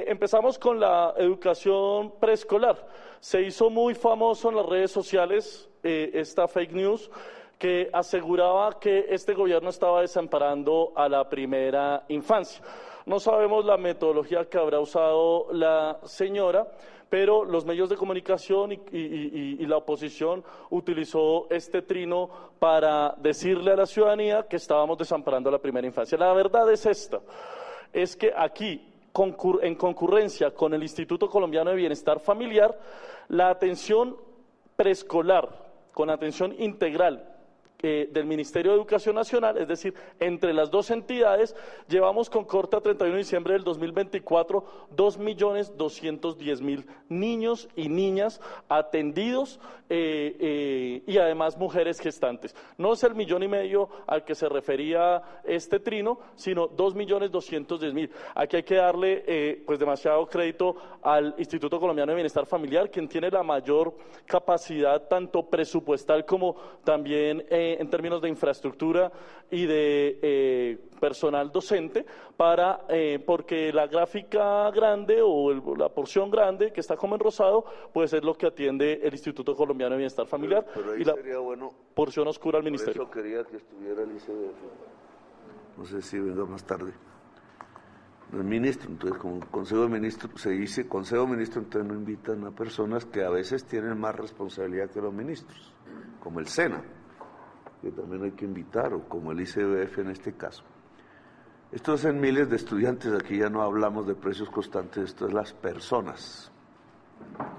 empezamos con la educación preescolar. Se hizo muy famoso en las redes sociales esta fake news que aseguraba que este gobierno estaba desamparando a la primera infancia. No sabemos la metodología que habrá usado la señora, pero los medios de comunicación y la oposición utilizó este trino para decirle a la ciudadanía que estábamos desamparando a la primera infancia. La verdad es esta, es que aquí, en concurrencia con el Instituto Colombiano de Bienestar Familiar, la atención preescolar con atención integral del Ministerio de Educación Nacional, es decir, entre las dos entidades, llevamos con corte a 31 de diciembre del 2024 2.210.000 niños y niñas atendidos y además mujeres gestantes. No es el 1,5 millones al que se refería este trino, sino 2.210.000. Aquí hay que darle pues demasiado crédito al Instituto Colombiano de Bienestar Familiar, quien tiene la mayor capacidad tanto presupuestal como también en términos de infraestructura y de personal docente, porque la gráfica grande o la porción grande que está como en rosado, pues es lo que atiende el Instituto Colombiano de Bienestar Familiar, pero ahí y la sería bueno, porción oscura al ministerio. Por eso quería que estuviera el ICBF. No sé si venga más tarde. El ministro, entonces como Consejo de Ministros, se dice Consejo de Ministros, entonces no invitan a personas que a veces tienen más responsabilidad que los ministros, como el SENA, que también hay que invitar, o como el ICBF en este caso. Esto es en miles de estudiantes, aquí ya no hablamos de precios constantes, esto es las personas.